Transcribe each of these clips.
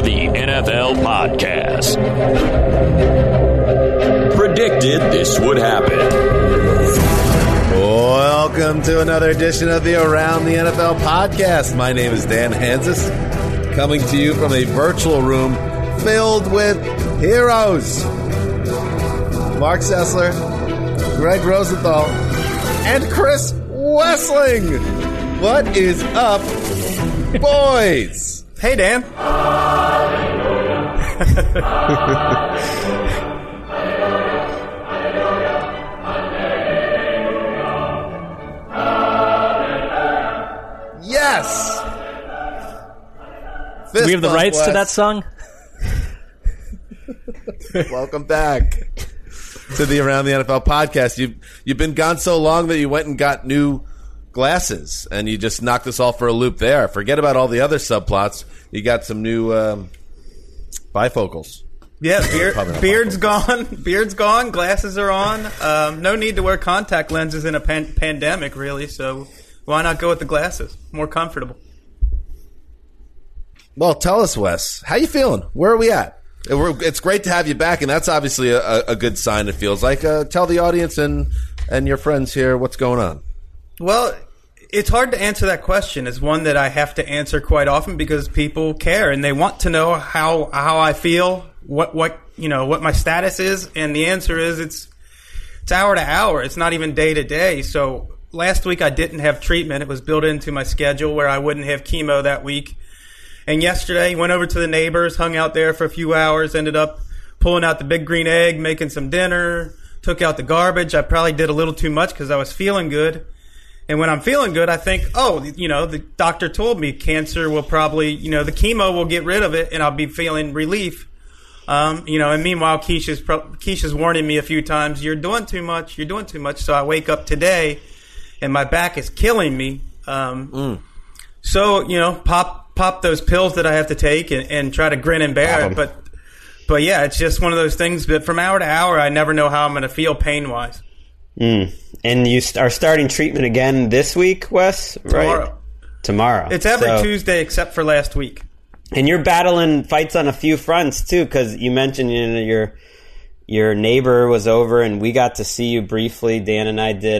the NFL Podcast. Predicted this would happen. Welcome to another edition of the Around the NFL Podcast. My name is Dan Hansis, coming to you from a virtual room filled with heroes. Mark Sessler, Greg Rosenthal, and Chris Wessling. What is up, boys? Hey, Dan. Yes. Do we have the rights to that song? Welcome back to the Around the NFL Podcast. You've been gone so long that you went and got new glasses, and you just knocked us all for a loop there. Forget about all the other subplots. You got some new bifocals. Yeah, beard's gone. Beard's gone. Glasses are on. No need to wear contact lenses in a pandemic, really. So why not go with the glasses? More comfortable. Well, tell us, Wes, how you feeling? Where are we at? It's great to have you back, and that's obviously a good sign, it feels like. Tell the audience and your friends here what's going on. Well, it's hard to answer that question. It's one that I have to answer quite often because people care, and they want to know how I feel, what my status is, and the answer is it's hour to hour. It's not even day to day. So last week I didn't have treatment. It was built into my schedule where I wouldn't have chemo that week. And yesterday, went over to the neighbors, hung out there for a few hours, ended up pulling out the big green egg, making some dinner, took out the garbage. I probably did a little too much because I was feeling good. And when I'm feeling good, I think, the doctor told me cancer will probably, the chemo will get rid of it and I'll be feeling relief. And meanwhile, Keisha's warning me a few times, you're doing too much. So I wake up today and my back is killing me. So, pop those pills that I have to take and try to grin and bear it. But yeah, it's just one of those things. But from hour to hour, I never know how I'm going to feel pain-wise. And you are starting treatment again this week, Wes? Right? Tomorrow. It's every Tuesday except for last week. And you're battling fights on a few fronts, too, because you mentioned your neighbor was over, and we got to see you briefly. Dan and I did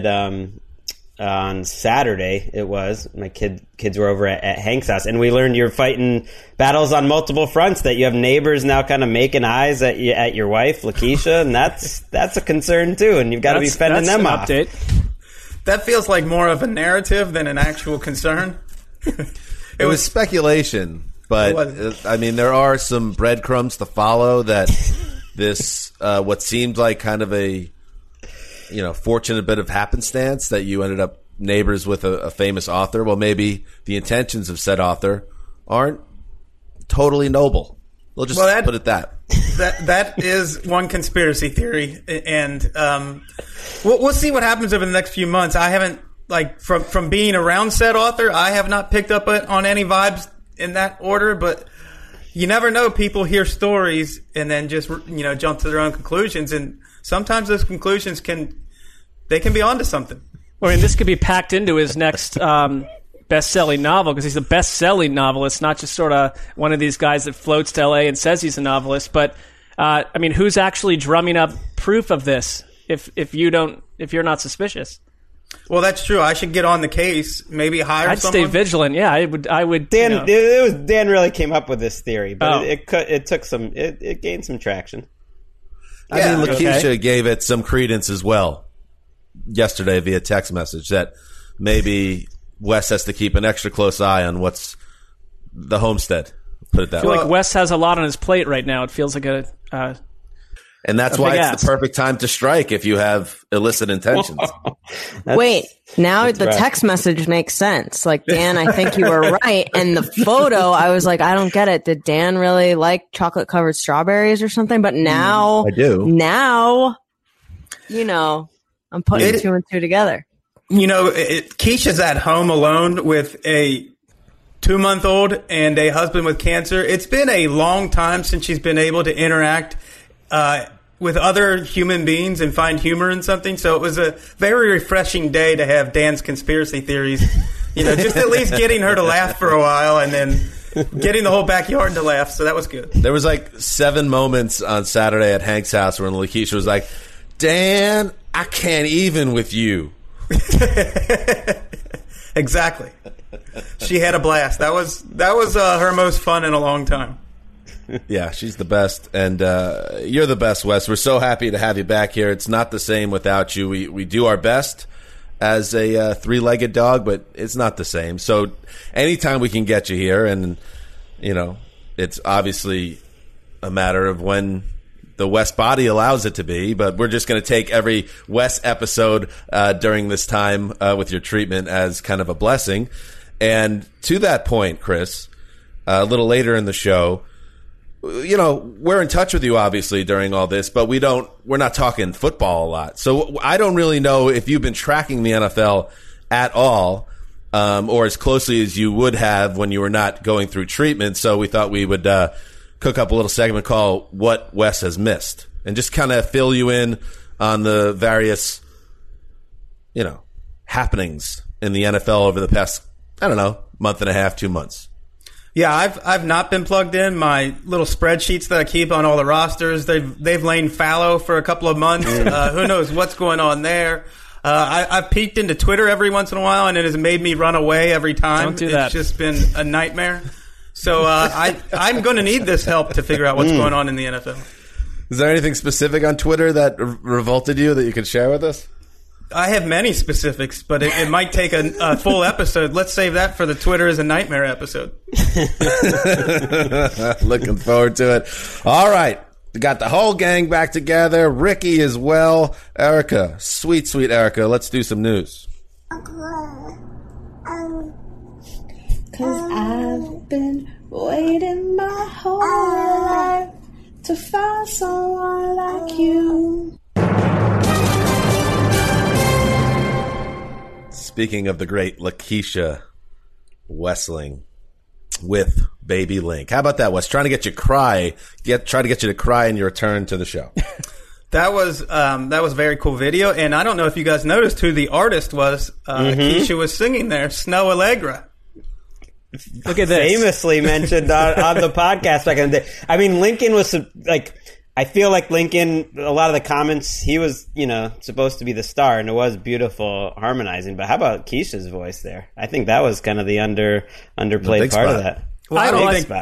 on Saturday. It was my kids were over at Hank's house, and we learned you're fighting battles on multiple fronts. That you have neighbors now kind of making eyes at your wife, Lakeisha, and that's a concern too. And you've got to be fending them off. Update. That feels like more of a narrative than an actual concern. It was speculation, but there are some breadcrumbs to follow that this what seemed like kind of a fortunate bit of happenstance that you ended up neighbors with a famous author. Well, maybe the intentions of said author aren't totally noble. We'll just put it that. That is one conspiracy theory, and we'll see what happens over the next few months. I haven't, from being around said author, I have not picked up on any vibes in that order, but you never know. People hear stories and then just, jump to their own conclusions, and sometimes those conclusions can be onto something. I mean, this could be packed into his next best-selling novel because he's a best-selling novelist, not just sort of one of these guys that floats to L.A. and says he's a novelist. But who's actually drumming up proof of this? If you're not suspicious. Well, that's true. I should get on the case. Maybe hire I'd someone. Stay vigilant. Yeah, I would. Dan, Dan really came up with this theory, but it gained some traction. Lakeisha gave it some credence as well yesterday via text message that maybe Wes has to keep an extra close eye on what's the homestead. Put it that way. I feel like Wes has a lot on his plate right now. It feels like and that's why it's the perfect time to strike if you have illicit intentions. Wait, now the text message makes sense. Like, Dan, I think you were right. And the photo, I was like, I don't get it. Did Dan really like chocolate covered strawberries or something? But now, I do. Now, I'm putting two and two together. Keisha's at home alone with a 2-month-old and a husband with cancer. It's been a long time since she's been able to interact with other human beings and find humor in something. So it was a very refreshing day to have Dan's conspiracy theories, just at least getting her to laugh for a while and then getting the whole backyard to laugh, so that was good. There was like 7 moments on Saturday at Hank's house when Lakeisha was like, Dan, I can't even with you. Exactly. She had a blast. That was her most fun in a long time. Yeah, she's the best, and you're the best, Wes. We're so happy to have you back here. It's not the same without you. We do our best as a three-legged dog, but it's not the same. So anytime we can get you here, and, you know, it's obviously a matter of when the Wes body allows it to be, but we're just going to take every Wes episode during this time with your treatment as kind of a blessing. And to that point, Chris, a little later in the show, you know, we're in touch with you obviously during all this, but we're not talking football a lot. So I don't really know if you've been tracking the NFL at all, or as closely as you would have when you were not going through treatment. So we thought we would cook up a little segment called What Wes Has Missed, and just kind of fill you in on the various, you know, happenings in the NFL over the past, I don't know, month and a half, 2 months. Yeah, I've not been plugged in. My little spreadsheets that I keep on all the rosters, they've lain fallow for a couple of months. Who knows what's going on there? I've peeked into Twitter every once in a while, and it has made me run away every time. Don't do that. It's just been a nightmare. So I'm going to need this help to figure out what's going on in the NFL. Is there anything specific on Twitter that revolted you that you could share with us? I have many specifics, but it might take a full episode. Let's save that for the Twitter is a Nightmare episode. Looking forward to it. All right. We got the whole gang back together. Ricky as well. Erica. Sweet, sweet Erica. Let's do some news. 'Cause I've been waiting my whole life to find someone like you. Speaking of the great Lakeisha Wessling with Baby Link. How about that, Wes? Trying to get you to cry in your return to the show. That was a very cool video, and I don't know if you guys noticed who the artist was. Keisha was singing there, Snow Allegra. Look at this. Famously mentioned on the podcast back in the day. I mean, Lincoln was like, I feel like Lincoln, a lot of the comments, he was, you know, supposed to be the star, and it was beautiful harmonizing. But how about Keisha's voice there? I think that was kind of the underplayed part of that. Well, I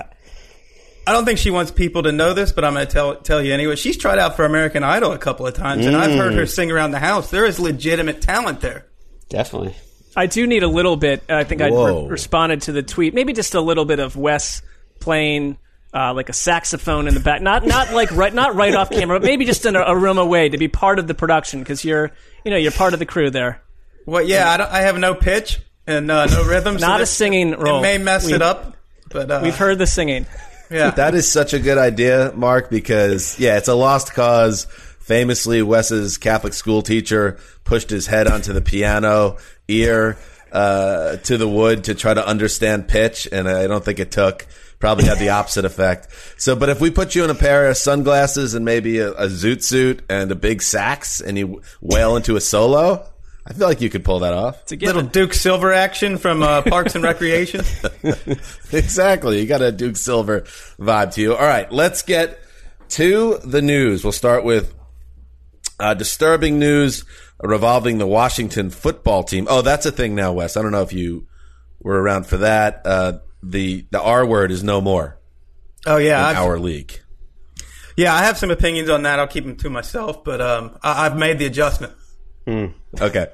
don't think she wants people to know this, but I'm going to tell you anyway. She's tried out for American Idol a couple of times, and I've heard her sing around the house. There is legitimate talent there. Definitely. I do need a little bit. I think I responded to the tweet. Maybe just a little bit of Wes playing like a saxophone in the back, not right off camera, but maybe just in a room away to be part of the production because you're part of the crew there. Well, yeah, I have no pitch and no rhythm. Not a singing role. It may mess it up, but we've heard the singing. Yeah, that is such a good idea, Mark, because it's a lost cause. Famously, Wes's Catholic school teacher pushed his head onto the piano, ear to the wood to try to understand pitch, and I don't think it took. Probably had the opposite effect. So, but if we put you in a pair of sunglasses and maybe a zoot suit and a big sax and you wail into a solo, I feel like you could pull that off. It's a little Duke Silver action from Parks and Recreation. Exactly. You got a Duke Silver vibe to you. All right, let's get to the news. We'll start with disturbing news revolving the Washington football team. Oh, that's a thing now, Wes. I don't know if you were around for that. The R word is no more. Oh, yeah. In our league. Yeah, I have some opinions on that. I'll keep them to myself, but I've made the adjustment. Okay.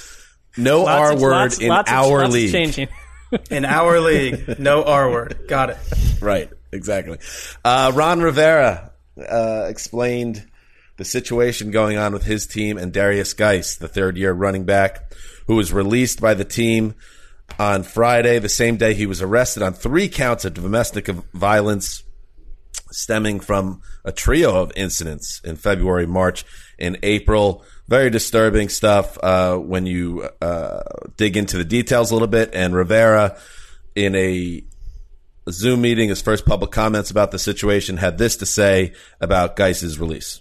No R word in our league. Changing. In our league, no R word. Got it. Right, exactly. Ron Rivera explained the situation going on with his team and Darius Geis, the third-year running back, who was released by the team on Friday, the same day he was arrested on 3 counts of domestic violence stemming from a trio of incidents in February, March, and April. Very disturbing stuff when you dig into the details a little bit. And Rivera, in a Zoom meeting, his first public comments about the situation, had this to say about Geis's release.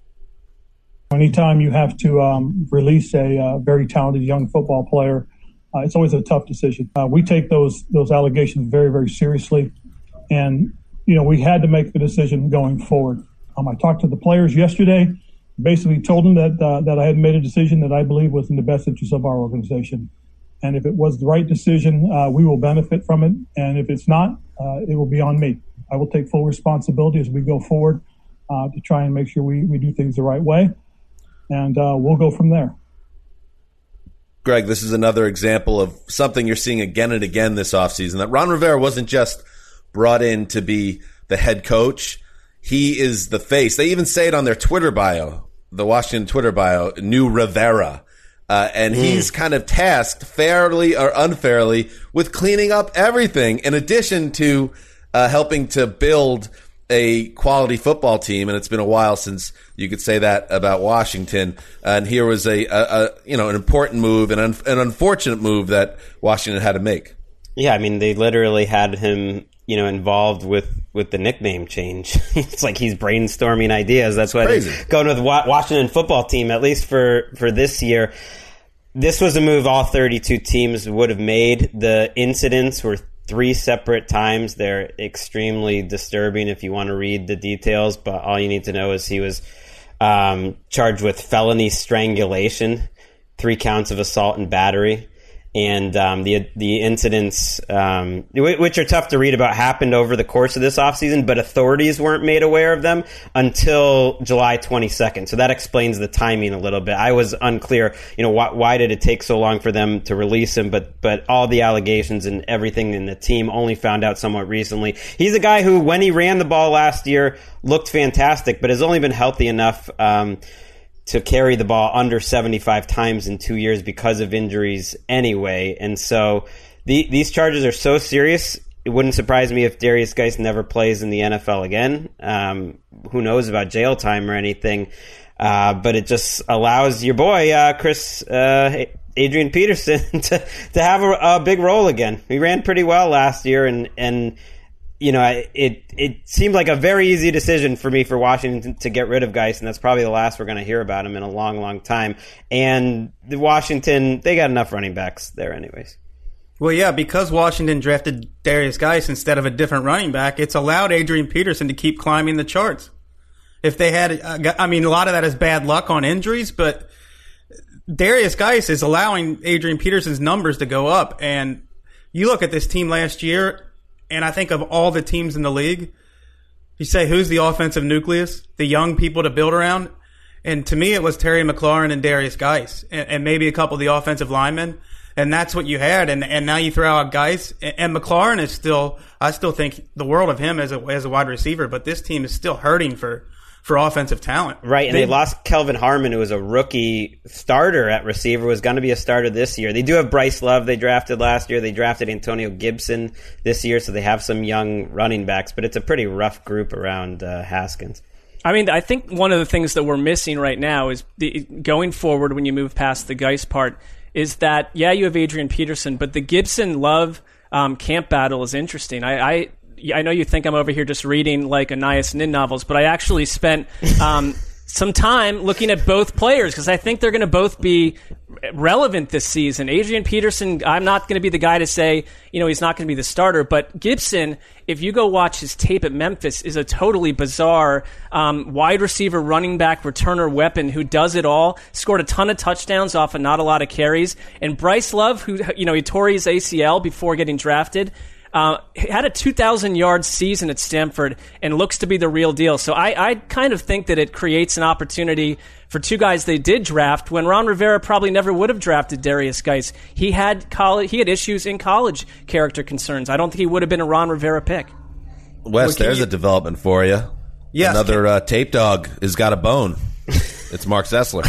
Anytime you have to release a very talented young football player, it's always a tough decision. We take those allegations very, very seriously. And, we had to make the decision going forward. I talked to the players yesterday, basically told them that I had made a decision that I believe was in the best interest of our organization. And if it was the right decision, we will benefit from it. And if it's not, it will be on me. I will take full responsibility as we go forward to try and make sure we do things the right way. And we'll go from there. Greg, this is another example of something you're seeing again and again this offseason, that Ron Rivera wasn't just brought in to be the head coach. He is the face. They even say it on their Twitter bio, the Washington Twitter bio, New Rivera. And he's kind of tasked, fairly or unfairly, with cleaning up everything, in addition to helping to build a quality football team. And it's been a while since you could say that about Washington. And here was an important move and an unfortunate move that Washington had to make. Yeah, I mean, they literally had him, involved with the nickname change. It's like he's brainstorming ideas. That's why they're going with Washington football team, at least for this year. This was a move all 32 teams would have made. The incidents were 3 separate times. They're extremely disturbing if you want to read the details, but all you need to know is he was charged with felony strangulation, 3 counts of assault and battery. And the incidents, which are tough to read about, happened over the course of this offseason, but authorities weren't made aware of them until July 22nd. So that explains the timing a little bit. I was unclear, why did it take so long for them to release him? But all the allegations and everything in the team only found out somewhat recently. He's a guy who, when he ran the ball last year, looked fantastic, but has only been healthy enough to carry the ball under 75 times in 2 years because of injuries anyway. And so these charges are so serious, it wouldn't surprise me if Darius Geis never plays in the NFL again. Who knows about jail time or anything. But it just allows your boy, Adrian Peterson, to have a big role again. He ran pretty well last year, and it seemed like a very easy decision for me for Washington to get rid of Geis, and that's probably the last we're going to hear about him in a long, long time. And Washington, they got enough running backs there anyways. Well, yeah, because Washington drafted Darius Geis instead of a different running back, it's allowed Adrian Peterson to keep climbing the charts. If they had, a lot of that is bad luck on injuries, but Darius Geis is allowing Adrian Peterson's numbers to go up. And you look at this team last year, and I think of all the teams in the league, you say, who's the offensive nucleus, the young people to build around? And to me, it was Terry McLaurin and Darius Geis, and maybe a couple of the offensive linemen. And that's what you had. And now you throw out Geis. And McLaurin is still, I still think the world of him as a wide receiver, but this team is still hurting for offensive talent. Right, and they lost Kelvin Harmon, who was a rookie starter at receiver, was going to be a starter this year. They do have Bryce Love they drafted last year. They drafted Antonio Gibson this year, so they have some young running backs, but it's a pretty rough group around Haskins. I mean, I think one of the things that we're missing right now is going forward when you move past the Geis part is that, yeah, you have Adrian Peterson, but the Gibson-Love camp battle is interesting. I know you think I'm over here just reading like Anais Nin novels, but I actually spent some time looking at both players because I think they're going to both be relevant this season. Adrian Peterson, I'm not going to be the guy to say, he's not going to be the starter, but Gibson, if you go watch his tape at Memphis, is a totally bizarre wide receiver, running back, returner weapon who does it all, scored a ton of touchdowns off of not a lot of carries. And Bryce Love, who, he tore his ACL before getting drafted, had a 2,000-yard season at Stanford and looks to be the real deal. So I kind of think that it creates an opportunity for two guys they did draft when Ron Rivera probably never would have drafted Darius Geis. He had issues in college, character concerns. I don't think he would have been a Ron Rivera pick. Wes, there's a development for you. Yes. Another tape dog has got a bone. It's Mark Sessler.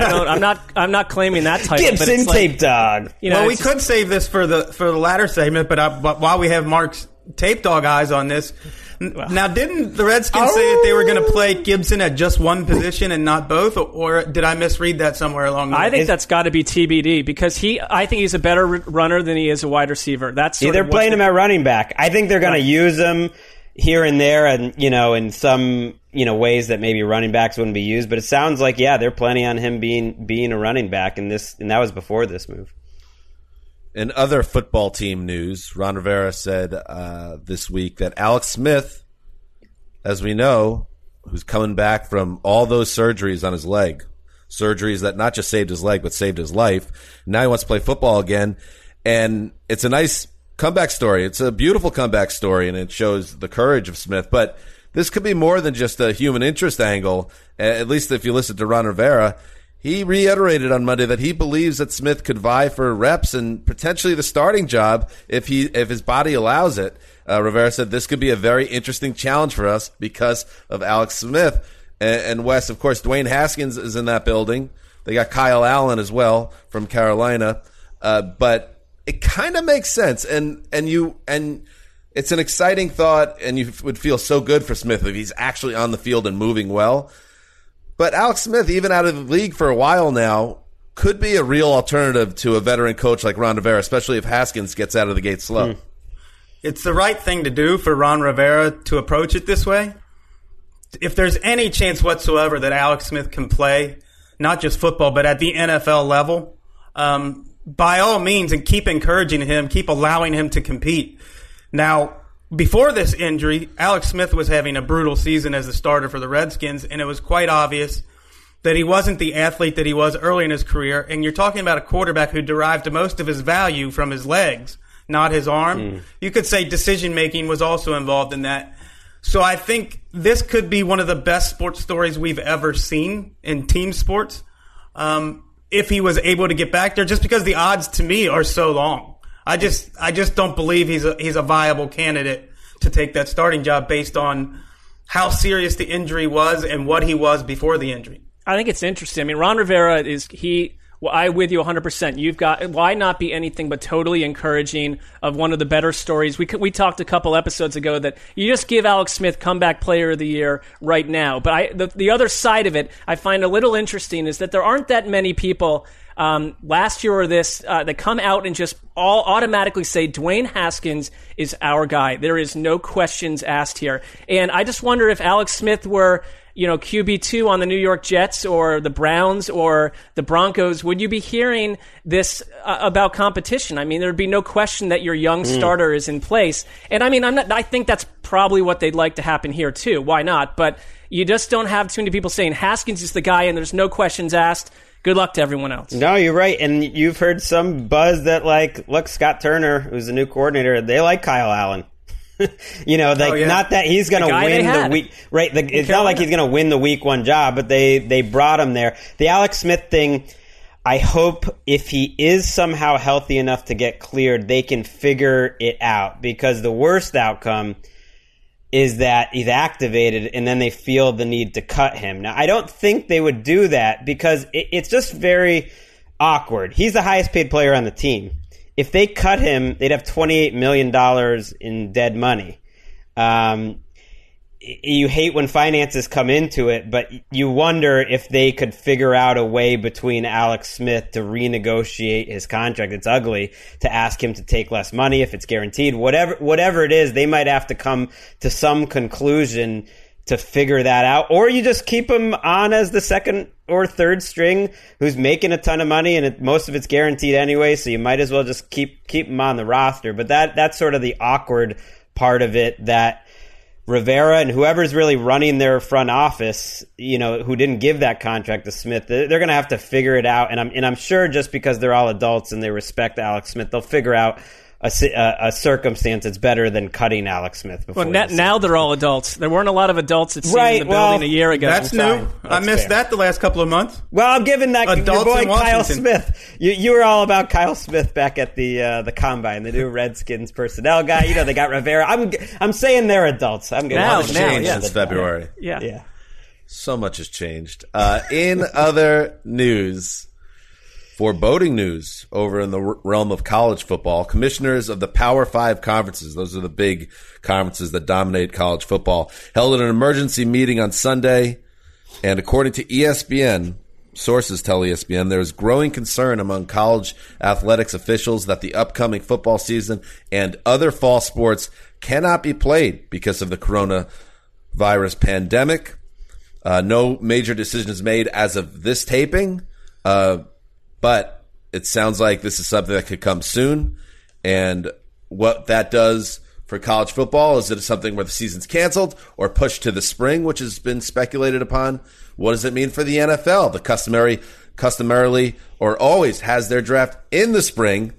I'm not claiming that title. Gibson but tape dog. Well, we could save this for the latter segment, but while we have Mark's tape dog eyes on this, now didn't the Redskins say that they were going to play Gibson at just one position and not both, or did I misread that somewhere along the way? I think that's got to be TBD because I think he's a better runner than he is a wide receiver. That's they're playing him at running back. I think they're going to use him here and there, and in some ways that maybe running backs wouldn't be used. But it sounds like they're planning on him being a running back, and that was before this move. In other football team news, Ron Rivera said this week that Alex Smith, as we know, who's coming back from all those surgeries on his leg, surgeries that not just saved his leg but saved his life. Now he wants to play football again, and it's a nice comeback story. It's a beautiful comeback story, and it shows the courage of Smith. But this could be more than just a human interest angle, at least if you listen to Ron Rivera. He reiterated on Monday that he believes that Smith could vie for reps and potentially the starting job if his body allows it. Rivera said this could be a very interesting challenge for us because of Alex Smith. And Wes, of course, Dwayne Haskins is in that building. They got Kyle Allen as well from Carolina. But it kind of makes sense. And it's an exciting thought, and you would feel so good for Smith if he's actually on the field and moving well. But Alex Smith, even out of the league for a while now, could be a real alternative to a veteran coach like Ron Rivera, especially if Haskins gets out of the gate slow. It's the right thing to do for Ron Rivera to approach it this way. If there's any chance whatsoever that Alex Smith can play, not just football, but at the NFL level, by all means, and keep encouraging him, keep allowing him to compete. Now, before this injury, Alex Smith was having a brutal season as a starter for the Redskins, and it was quite obvious that he wasn't the athlete that he was early in his career. And you're talking about a quarterback who derived most of his value from his legs, not his arm. You could say decision-making was also involved in that. So I think this could be one of the best sports stories we've ever seen in team sports if he was able to get back there, just because the odds to me are so long. I just don't believe he's a viable candidate to take that starting job based on how serious the injury was and what he was before the injury. I think it's interesting. I mean, Ron Rivera I'm with you 100%. Why not be anything but totally encouraging of one of the better stories? We talked a couple episodes ago that you just give Alex Smith comeback player of the year right now. But the other side of it I find a little interesting is that there aren't that many people last year or this that come out and just all automatically say Dwayne Haskins is our guy. There is no questions asked here. And I just wonder if Alex Smith were QB2 on the New York Jets or the Browns or the Broncos, would you be hearing this about competition? I mean, there'd be no question that your young starter is in place. And I mean, I think that's probably what they'd like to happen here too. Why not? But you just don't have too many people saying Haskins is the guy and there's no questions asked. Good luck to everyone else. No, you're right. And you've heard some buzz that look, Scott Turner, who's the new coordinator, they like Kyle Allen. Not that he's going to win the week, right? It's not like he's going to win the week one job, but they brought him there. The Alex Smith thing, I hope if he is somehow healthy enough to get cleared, they can figure it out, because the worst outcome is that he's activated and then they feel the need to cut him. Now, I don't think they would do that because it's just very awkward. He's the highest paid player on the team. If they cut him, they'd have $28 million in dead money. You hate when finances come into it, but you wonder if they could figure out a way between Alex Smith to renegotiate his contract. It's ugly to ask him to take less money if it's guaranteed. Whatever it is, they might have to come to some conclusion to figure that out. Or you just keep him on as the second or third string who's making a ton of money, and most of it's guaranteed anyway, so you might as well just keep him on the roster. But that's sort of the awkward part of it, that Rivera and whoever's really running their front office, who didn't give that contract to Smith, they're going to have to figure it out. And I'm sure just because they're all adults and they respect Alex Smith, they'll figure out a circumstance that's better than cutting Alex Smith before. Well, now they're all adults. There weren't a lot of adults at in the building a year ago. That's new. I missed that the last couple of months. Well, I'm giving that your boy Kyle Smith. You were all about Kyle Smith back at the combine, the new Redskins personnel guy. They got Rivera. I'm saying they're adults. I'm going to change since February. Yeah. So much has changed. In other news, foreboding news over in the realm of college football, commissioners of the Power 5 conferences, those are the big conferences that dominate college football, held an emergency meeting on Sunday. And according to ESPN, sources tell ESPN, there is growing concern among college athletics officials that the upcoming football season and other fall sports cannot be played because of the coronavirus pandemic. No major decisions made as of this taping. But it sounds like this is something that could come soon. And what that does for college football, is it something where the season's canceled or pushed to the spring, which has been speculated upon? What does it mean for the NFL? The customarily or always has their draft in the spring.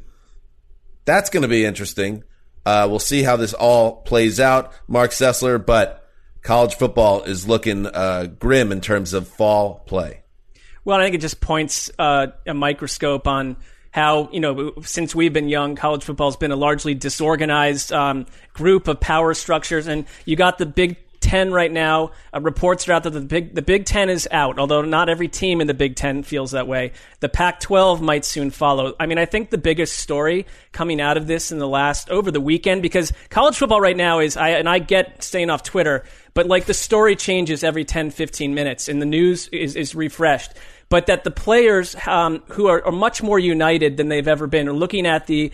That's going to be interesting. We'll see how this all plays out, Mark Sessler, but college football is looking grim in terms of fall play. Well, I think it just points a microscope on how, since we've been young, college football has been a largely disorganized group of power structures. And you got the Big Ten right now. Reports are out that the Big Ten is out, although not every team in the Big Ten feels that way. The Pac-12 might soon follow. I mean, I think the biggest story coming out of this over the weekend, because college football right now is, I get staying off Twitter, but like the story changes every 10, 15 minutes and the news is refreshed. But that the players who are much more united than they've ever been are looking at the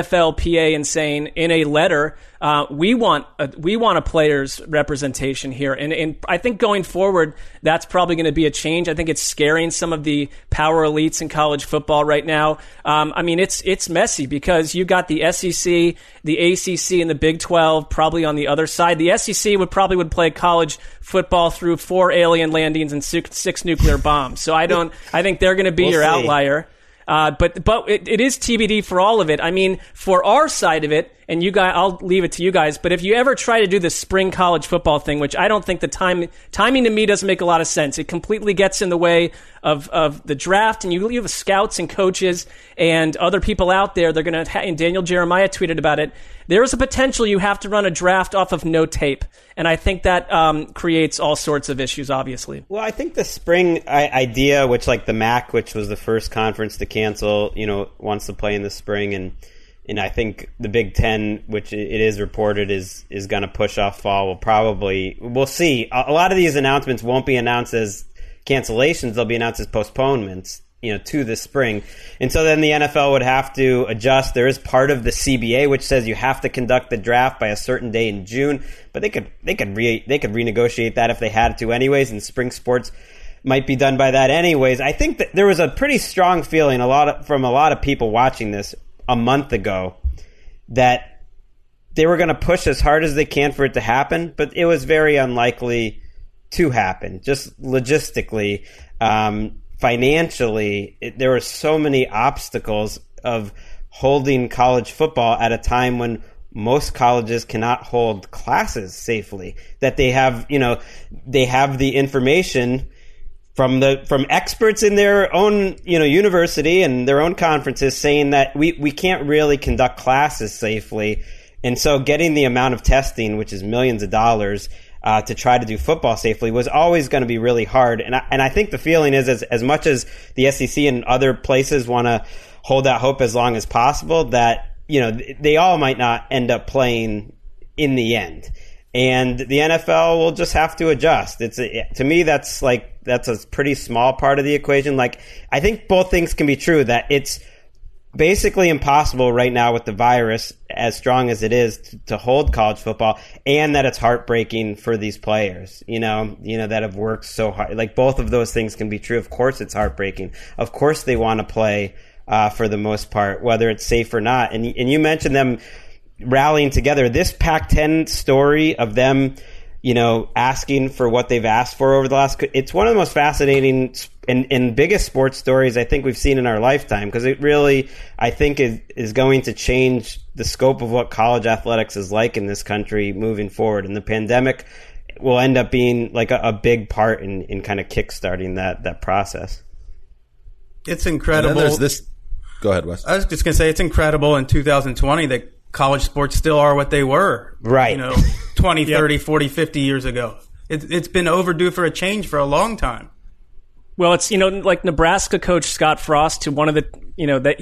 NFLPA and saying in a letter, we want a player's representation here. And I think going forward, that's probably going to be a change. I think it's scaring some of the power elites in college football right now. I mean, it's messy because you got the SEC, the ACC, and the Big 12 probably on the other side. The SEC would play college football through 4 alien landings and 6 nuclear bombs. So I think they're going to be your outlier. But it is TBD for all of it. I mean, for our side of it, and you guys, I'll leave it to you guys, but if you ever try to do the spring college football thing, which I don't think the timing to me doesn't make a lot of sense. It completely gets in the way of the draft, and you have scouts and coaches and other people out there. They're going to, and Daniel Jeremiah tweeted about it. There is a potential you have to run a draft off of no tape. And I think that creates all sorts of issues, obviously. Well, I think the spring idea, which like the MAC, which was the first conference to cancel, wants to play in the spring. And I think the Big Ten, which it is reported, is going to push off fall. We'll see. A lot of these announcements won't be announced as cancellations. They'll be announced as postponements, to the spring. And so then the NFL would have to adjust. There is part of the CBA which says you have to conduct the draft by a certain day in June, but they could renegotiate that if they had to anyways, and spring sports might be done by that anyways. I think that there was a pretty strong feeling from a lot of people watching this a month ago that they were going to push as hard as they can for it to happen, but it was very unlikely to happen, just logistically. Financially, there were so many obstacles of holding college football at a time when most colleges cannot hold classes safely, that they have the information from experts in their own, university and their own conferences saying that we can't really conduct classes safely. And so getting the amount of testing, which is millions of dollars, to try to do football safely was always going to be really hard. And I think the feeling is as much as the SEC and other places want to hold out hope as long as possible, that, they all might not end up playing in the end. And the NFL will just have to adjust. To me, that's a pretty small part of the equation. Like, I think both things can be true, that it's basically impossible right now with the virus as strong as it is to hold college football, and that it's heartbreaking for these players, that have worked so hard. Like, both of those things can be true. Of course it's heartbreaking. Of course they want to play for the most part, whether it's safe or not. And you mentioned them rallying together. This Pac-10 story of them, asking for what they've asked for over the last, it's one of the most fascinating and biggest sports stories I think we've seen in our lifetime, because it really, I think, is going to change the scope of what college athletics is like in this country moving forward. And the pandemic will end up being like a big part in kind of kickstarting that process. It's incredible. And then there's this. Go ahead, Wes. I was just going to say, it's incredible in 2020 that college sports still are what they were. Right. 20, 30, 40, 50 years ago. It's been overdue for a change for a long time. Well, it's, like Nebraska coach Scott Frost, who one of the, that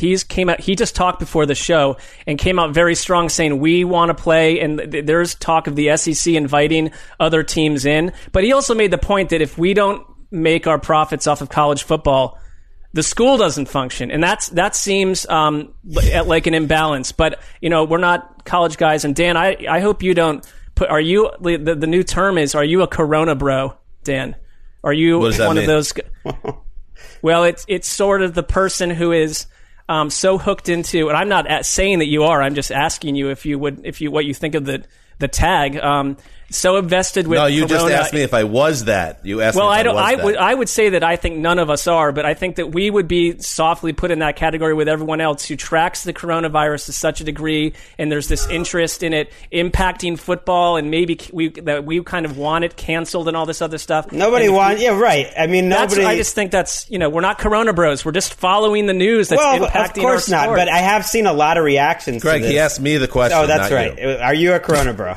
he just talked before the show and came out very strong saying, we want to play. And there's talk of the SEC inviting other teams in. But he also made the point that if we don't make our profits off of college football, the school doesn't function. And that seems like an imbalance. But, we're not college guys. And Dan, I hope you don't are you, the new term is, are you a Corona bro, Dan? Are you one of those? Well, it's sort of the person who is so hooked into, and I'm not saying that you are. I'm just asking you what you think of the tag. So invested with. No, you Corona. just asked me if I was that. You asked me. If I would say that I think none of us are, but I think that we would be softly put in that category with everyone else who tracks the coronavirus to such a degree, and there's this interest in it impacting football, and maybe we kind of want it canceled and all this other stuff. Nobody wants. Yeah, right. I mean, nobody. I just think that's we're not Corona bros. We're just following the news that's impacting. Of course our sport. not. But I have seen a lot of reactions. Greg, to this. He asked me the question. Oh, that's not right. You. Are you a Corona bro?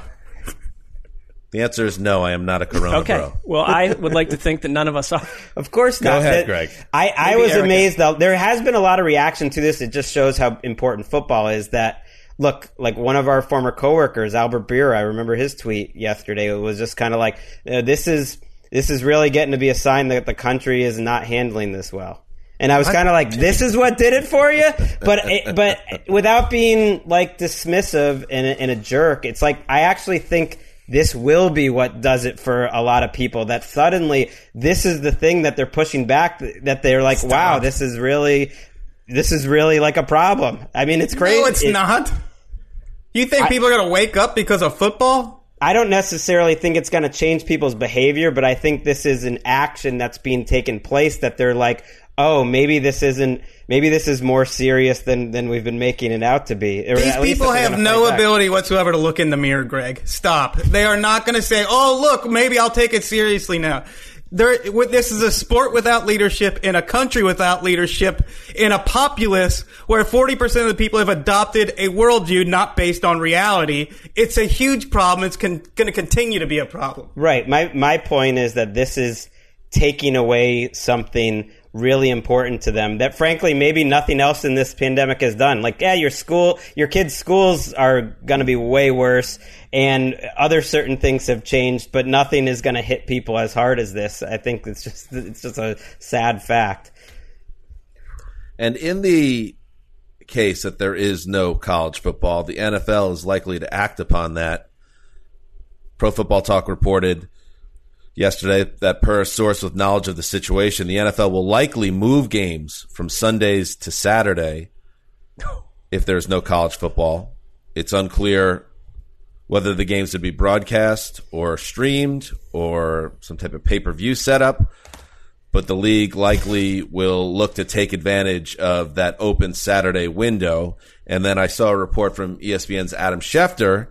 The answer is no, I am not a Corona bro. Well, I would like to think that none of us are. Of course not. Go ahead, Greg. I was amazed, though. There has been a lot of reaction to this. It just shows how important football is. That, look, like one of our former coworkers, Albert Beer, I remember his tweet yesterday. It was just kind of like, this is really getting to be a sign that the country is not handling this well. And I was kind of like, this is what did it for you? But without being like dismissive and a jerk, it's like, I actually think this will be what does it for a lot of people, that suddenly this is the thing that they're pushing back, that they're like, wow, this is really like a problem. I mean, it's crazy. No, it's not. You think people are going to wake up because of football? I don't necessarily think it's going to change people's behavior, but I think this is an action that's being taken place that they're like, oh, maybe this is more serious than we've been making it out to be. These people have no ability whatsoever to look in the mirror, Greg. Stop. They are not going to say, oh, look, maybe I'll take it seriously now. This is a sport without leadership, in a country without leadership, in a populace where 40% of the people have adopted a worldview not based on reality. It's a huge problem. It's going to continue to be a problem. Right. My point is that this is taking away something really important to them that, frankly, maybe nothing else in this pandemic has done. Like, yeah, your kids' schools are going to be way worse, and other certain things have changed, but nothing is going to hit people as hard as this. I think it's just a sad fact. And in the case that there is no college football, the NFL is likely to act upon that. Pro Football Talk reported yesterday that, per a source with knowledge of the situation, the NFL will likely move games from Sundays to Saturday if there's no college football. It's unclear whether the games would be broadcast or streamed or some type of pay-per-view setup, but the league likely will look to take advantage of that open Saturday window. And then I saw a report from ESPN's Adam Schefter,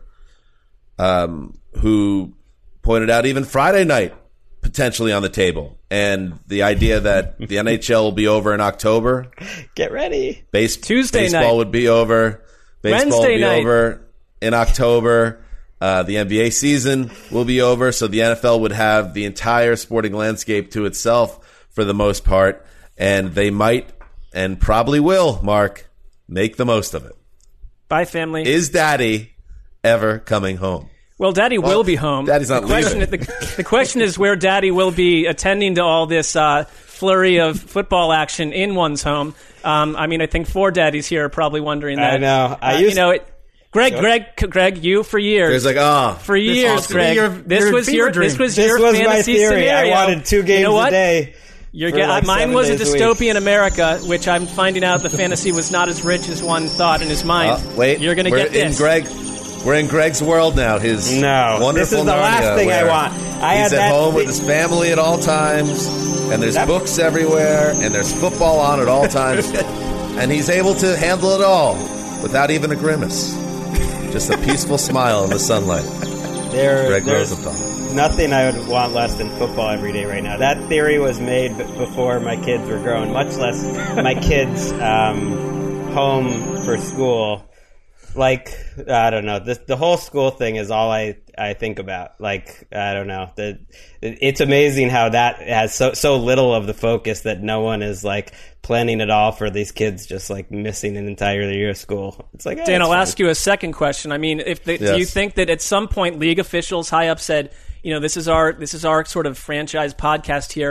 who pointed out even Friday night potentially on the table, and the idea that the NHL will be over in October. Get ready. Tuesday baseball night would be over. Baseball Wednesday would be night. over in October. The NBA season will be over, so the NFL would have the entire sporting landscape to itself for the most part, and they might and probably will, Mark, make the most of it. Bye, family. Is Daddy ever coming home? Well, Daddy will be home. Daddy's not leaving. The question is where Daddy will be attending to all this flurry of football action in one's home. I mean, I think 4 daddies here are probably wondering that. I know. Greg, you for years. There's like, for years, Greg. This was your my fantasy theory. scenario. I wanted 2 games a day. Mine was a dystopian America, which I'm finding out the fantasy was not as rich as one thought in his mind. Wait, you're going to get this. We're in Greg's world now. His wonderful this is the Narnia, last thing I want. He's at home with his family at all times, and there's books everywhere, and there's football on at all times, and he's able to handle it all without even a grimace. Just a peaceful smile in the sunlight. Greg Rosenthal. Nothing I would want less than football every day right now. That theory was made before my kids were grown, much less my kids home for school. Like, I don't know. The whole school thing is all I think about. Like, I don't know. It's amazing how that has so little of the focus that no one is like planning at all for these kids just like missing an entire year of school. It's like, Dan, I'll ask you a second question. I mean, do you think that at some point league officials high up said, this is our sort of franchise podcast here,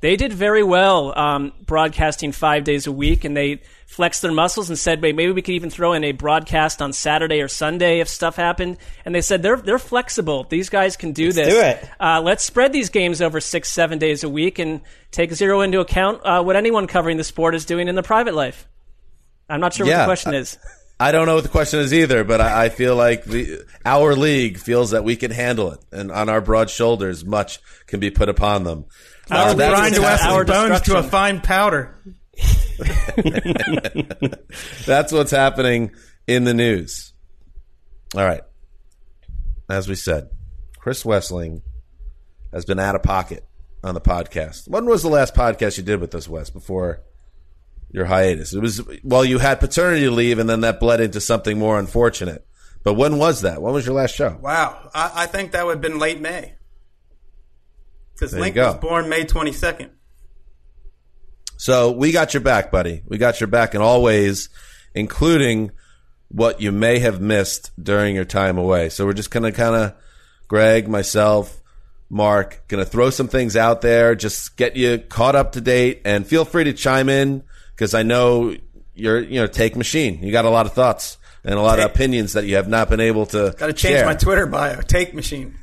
They did very well broadcasting 5 days a week, and they flexed their muscles and said, maybe we could even throw in a broadcast on Saturday or Sunday if stuff happened. And they said they're flexible. These guys can do this. Do it. Let's spread these games over 6-7 days a week and take zero into account what anyone covering the sport is doing in their private life. I'm not sure what the question is. I don't know what the question is either, but I feel like our league feels that we can handle it, and on our broad shoulders, much can be put upon them. Grind our bones to a fine powder. That's what's happening in the news. All right. As we said, Chris Wesseling has been out of pocket on the podcast. When was the last podcast you did with us, Wes, before your hiatus? It was, well, you had paternity leave, and then that bled into something more unfortunate. But when was that? When was your last show? Wow. I think that would have been late May. Because Link was born May 22nd. So we got your back, buddy. We got your back in all ways, including what you may have missed during your time away. So we're just going to kind of, Greg, myself, Mark, going to throw some things out there, just get you caught up to date, and feel free to chime in, because I know you're take machine. You got a lot of thoughts and a lot of opinions that you have not been able to Got to change share. my Twitter bio. Take machine.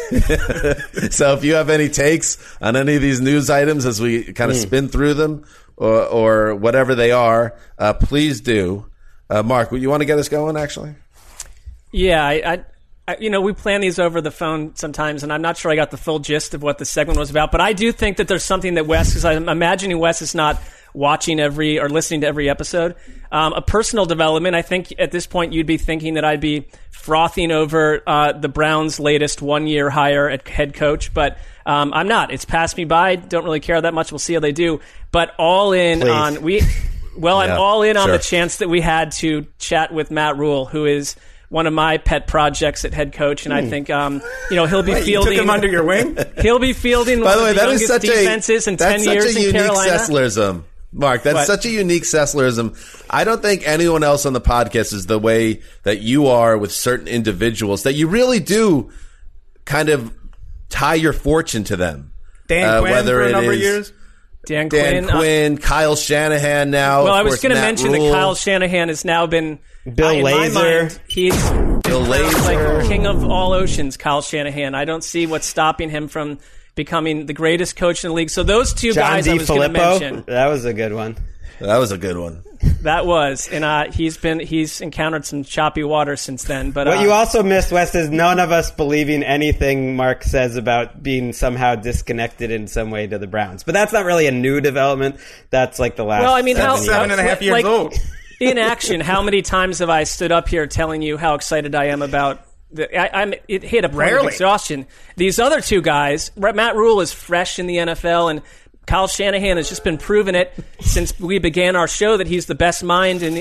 So if you have any takes on any of these news items as we kind of spin through them or whatever they are, please do. Mark, you want to get us going, actually? Yeah, I we plan these over the phone sometimes, and I'm not sure I got the full gist of what the segment was about, but I do think that there's something that Wes, because I'm imagining Wes is not watching every or listening to every episode. A personal development, I think at this point you'd be thinking that I'd be frothing over the Browns' latest one-year hire at head coach, but I'm not. It's passed me by. Don't really care that much. We'll see how they do. But all in Please. on I'm all in on the chance that we had to chat with Matt Rule, who is one of my pet projects at head coach, and I think he'll be fielding. You took him under your wing. He'll be fielding By the way, one of the that is youngest such defenses in 10 years in Carolina. That's such a unique Sesslerism. Mark, that's such a unique Sesslerism. I don't think anyone else on the podcast is the way that you are with certain individuals, that you really do kind of tie your fortune to them. Dan Quinn for a number of years. Dan Quinn, Kyle Shanahan now. Well, I was going to mention that Kyle Shanahan has now been Bill in my Lazor. mind, he's Bill Lazor. like king of all oceans, Kyle Shanahan. I don't see what's stopping him from becoming the greatest coach in the league. So those two guys I was going to mention. That was a good one. That was a good one. That was, and he's encountered some choppy water since then. But what you also missed, Wes, is none of us believing anything Mark says about being somehow disconnected in some way to the Browns. But that's not really a new development. That's like the last. Well, I mean, seven and a half years old. In action, how many times have I stood up here telling you how excited I am about? It hit a point of exhaustion. These other two guys, Matt Rule is fresh in the NFL, and Kyle Shanahan has just been proving it since we began our show that he's the best mind in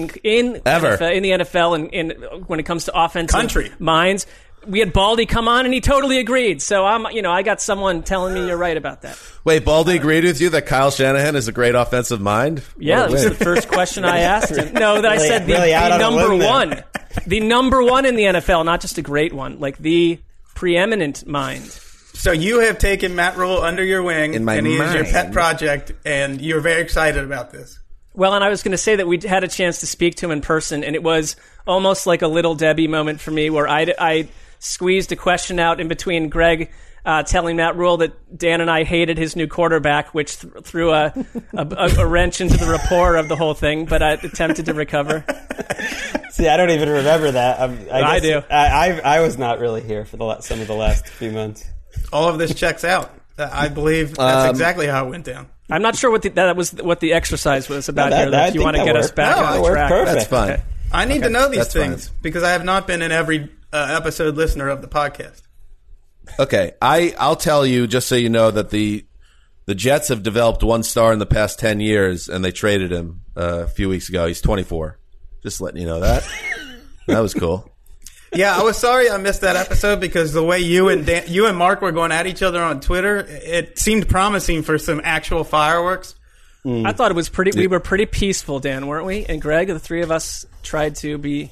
ever NFL, in the NFL and when it comes to offensive minds. We had Baldy come on, and he totally agreed. So I got someone telling me you're right about that. Wait, Baldy agreed with you that Kyle Shanahan is a great offensive mind? Yeah, that was the first question I asked him. No, that I said the number one. The number one in the NFL, not just a great one, like the preeminent mind. So you have taken Matt Rule under your wing, and he is your pet project, and you're very excited about this. Well, and I was going to say that we had a chance to speak to him in person, and it was almost like a Little Debbie moment for me where I squeezed a question out in between Greg telling Matt Rule that Dan and I hated his new quarterback, which threw a wrench into the rapport of the whole thing, but I attempted to recover. See, I don't even remember that. I do. I was not really here for some of the last few months. All of this checks out. I believe that's exactly how it went down. I'm not sure what the exercise was about here. If you want to get us back on the track, perfect. That's fine. Okay. I need to know these things because I have not been in every episode listener of the podcast. Okay, I'll tell you just so you know that the Jets have developed one star in the past 10 years, and they traded him a few weeks ago. He's 24. Just letting you know that. That was cool. Yeah, I was sorry I missed that episode because the way you and Mark were going at each other on Twitter, it seemed promising for some actual fireworks. I thought it was pretty. We were pretty peaceful, Dan, weren't we? And Greg, the three of us tried to be.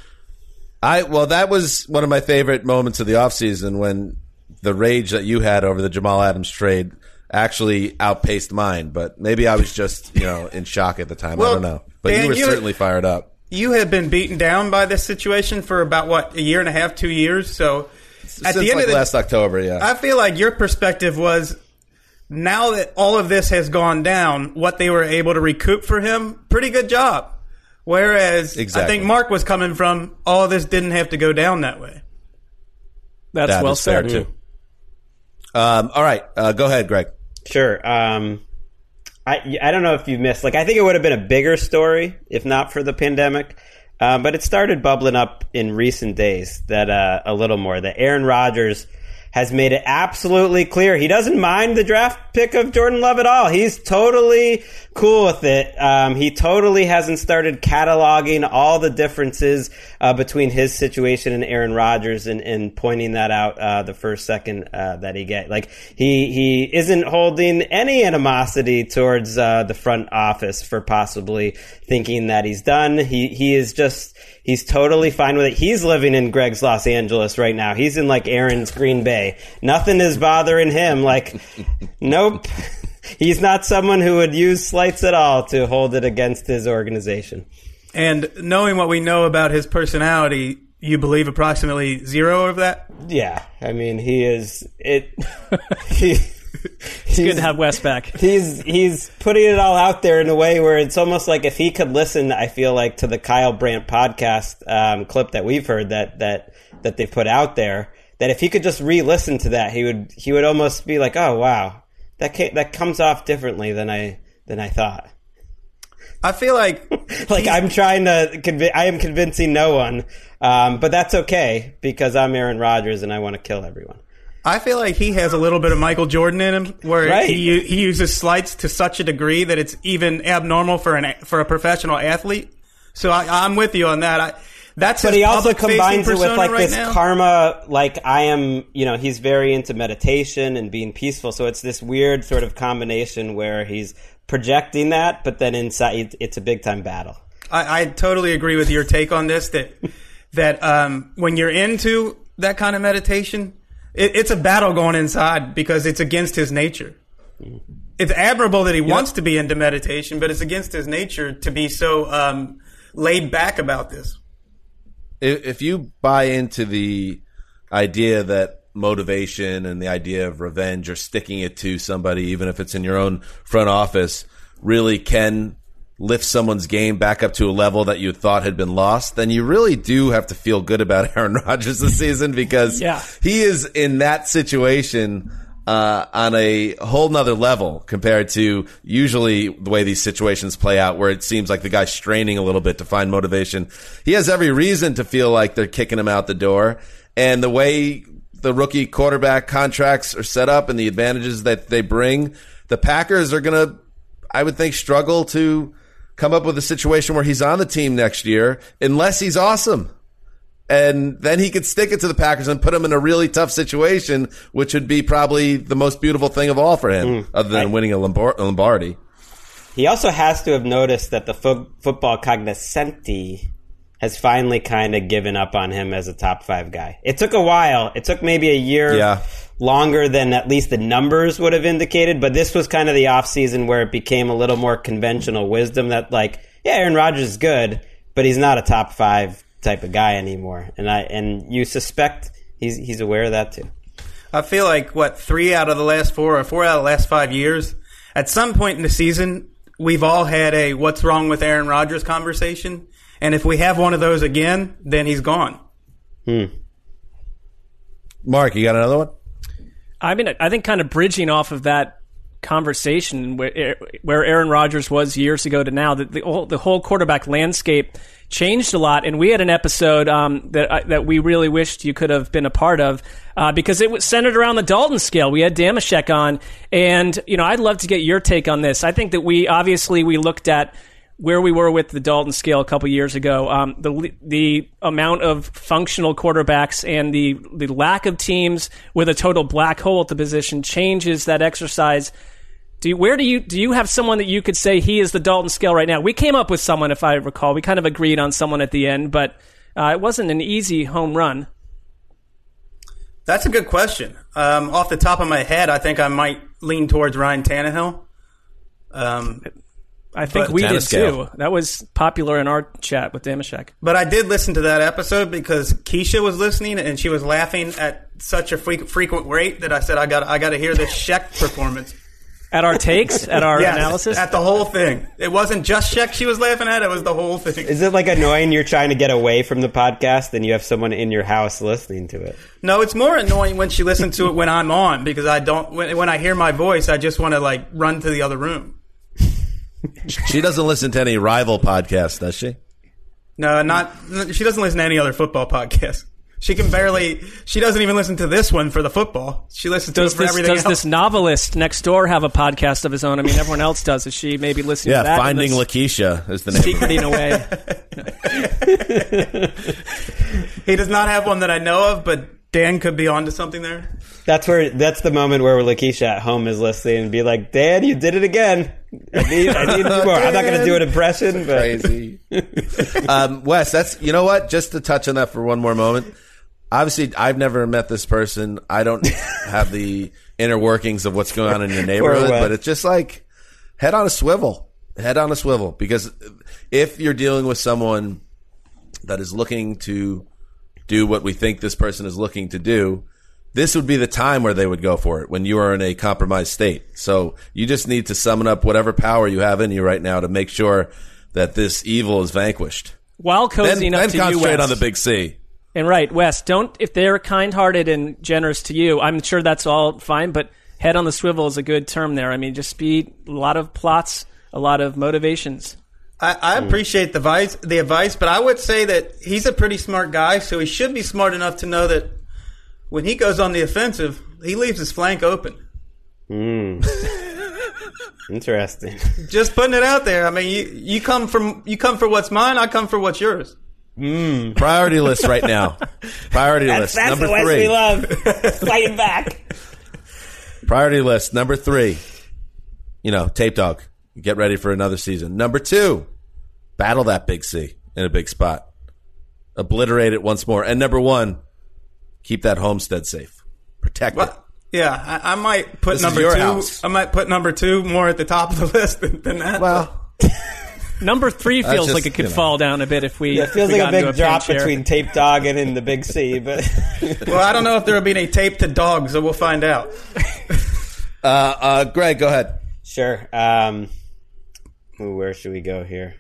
Well, that was one of my favorite moments of the offseason when the rage that you had over the Jamal Adams trade actually outpaced mine. But maybe I was just, in shock at the time. Well, I don't know. But Dan, you were certainly fired up. You have been beaten down by this situation for about, a year and a half, 2 years? So at the end of last October, yeah. I feel like your perspective was, now that all of this has gone down, what they were able to recoup for him, pretty good job. Whereas I think Mark was coming from, all of this didn't have to go down that way. That's well said. Fair too. All right. Go ahead, Greg. Sure. I don't know if you missed, I think it would have been a bigger story if not for the pandemic. But it started bubbling up in recent days that a little more, that Aaron Rodgers has made it absolutely clear he doesn't mind the draft pick of Jordan Love at all. He's totally cool with it. He totally hasn't started cataloging all the differences between his situation and Aaron Rodgers and pointing that out the first second that he get. He isn't holding any animosity towards the front office for possibly thinking that he's done. He's totally fine with it. He's living in Greg's Los Angeles right now. He's in Aaron's Green Bay. Nothing is bothering him. Nope. He's not someone who would use slights at all to hold it against his organization. And knowing what we know about his personality, you believe approximately zero of that? Yeah. I mean, he is it. It's good to have Wes back. He's putting it all out there in a way where it's almost like if he could listen, I feel like, to the Kyle Brandt podcast clip that we've heard that they put out there, that if he could just re-listen to that, he would almost be like, oh wow, that comes off differently than I thought. I feel like I'm trying to I am convincing no one, but that's okay because I'm Aaron Rodgers and I want to kill everyone. I feel like he has a little bit of Michael Jordan in him, where he uses slights to such a degree that it's even abnormal for a professional athlete. So I'm with you on that. But he also combines it with this now. karma. I am, he's very into meditation and being peaceful. So it's this weird sort of combination where he's projecting that, but then inside it's a big time battle. I totally agree with your take on this. That when you're into that kind of meditation, it's a battle going inside because it's against his nature. It's admirable that he wants to be into meditation, but it's against his nature to be so laid back about this. If you buy into the idea that motivation and the idea of revenge or sticking it to somebody, even if it's in your own front office, really can lift someone's game back up to a level that you thought had been lost, then you really do have to feel good about Aaron Rodgers this season because he is in that situation on a whole nother level compared to usually the way these situations play out, where it seems like the guy's straining a little bit to find motivation. He has every reason to feel like they're kicking him out the door. And the way the rookie quarterback contracts are set up and the advantages that they bring, the Packers are going to, I would think, struggle to come up with a situation where he's on the team next year unless he's awesome. And then he could stick it to the Packers and put him in a really tough situation, which would be probably the most beautiful thing of all for him, other than winning a Lombardi. He also has to have noticed that the football cognoscenti has finally kind of given up on him as a top 5 guy. It took a while. It took maybe a year longer than at least the numbers would have indicated, but this was kind of the offseason where it became a little more conventional wisdom that, Aaron Rodgers is good, but he's not a top 5 type of guy anymore. And you suspect he's aware of that too. I feel like, 3 out of the last 4 or 4 out of the last 5 years, at some point in the season, we've all had a what's wrong with Aaron Rodgers conversation. And if we have one of those again, then he's gone. Mark, you got another one? I mean, I think kind of bridging off of that conversation where Aaron Rodgers was years ago to now, that the whole quarterback landscape changed a lot. And we had an episode that we really wished you could have been a part of because it was centered around the Dalton scale. We had Damashek on, and I'd love to get your take on this. I think that we looked at where we were with the Dalton scale a couple years ago, the amount of functional quarterbacks and the lack of teams with a total black hole at the position changes that exercise. Do you have someone that you could say he is the Dalton scale right now? We came up with someone, if I recall. We kind of agreed on someone at the end, but it wasn't an easy home run. That's a good question. Off the top of my head, I think I might lean towards Ryan Tannehill. I think we did too. That was popular in our chat with Damashek. But I did listen to that episode because Keisha was listening and she was laughing at such a frequent rate that I said I got to hear this Shaq performance. At our takes, at our analysis, at the whole thing. It wasn't just Shaq she was laughing at; it was the whole thing. Is it like annoying? You're trying to get away from the podcast, and you have someone in your house listening to it. No, it's more annoying when she listens to it when I'm on because I don't. When I hear my voice, I just want to like run to the other room. She doesn't listen to any rival podcasts, does she? No, not. She doesn't listen to any other football podcast. She doesn't even listen to this one for the football. She listens to it for everything else. Does this novelist next door have a podcast of his own? I mean, everyone else does. Is she maybe listening to that? Yeah, Finding Lakeisha is the name. Secreting away. He does not have one that I know of, but Dan could be onto something there. That's the moment where Lakeisha at home is listening and be like, Dan, you did it again. I need more. I'm not going to do an impression, but crazy. Wes, that's, you know what? Just to touch on that for one more moment. Obviously, I've never met this person. I don't have the inner workings of what's going on in your neighborhood, but it's just like head on a swivel. Head on a swivel. Because if you're dealing with someone that is looking to do what we think this person is looking to do, this would be the time where they would go for it, when you are in a compromised state. So you just need to summon up whatever power you have in you right now to make sure that this evil is vanquished. While cozying up to you, concentrate on the big C. And right, Wes, if they're kind-hearted and generous to you, I'm sure that's all fine, but head on the swivel is a good term there. I mean, just be a lot of plots, a lot of motivations. I appreciate the advice, but I would say that he's a pretty smart guy, so he should be smart enough to know that when he goes on the offensive, he leaves his flank open. Interesting. Just putting it out there. I mean, you come for what's mine, I come for what's yours. Priority list right now. Priority list. That's number the West 3. We love. Fighting back. Priority list. Number 3. Tape dog. Get ready for another season. Number 2. Battle that big C in a big spot. Obliterate it once more. And number 1. Keep that homestead safe. Protect it. Yeah, I might put number 2. House. I might put number 2 more at the top of the list than that. Well, number 3 feels like it could fall down a bit if we. Yeah, it feels like a big drop between Tape Dog and the Big C. But well, I don't know if there will be any tape to Dog, so we'll find out. Greg, go ahead. Sure. Where should we go here?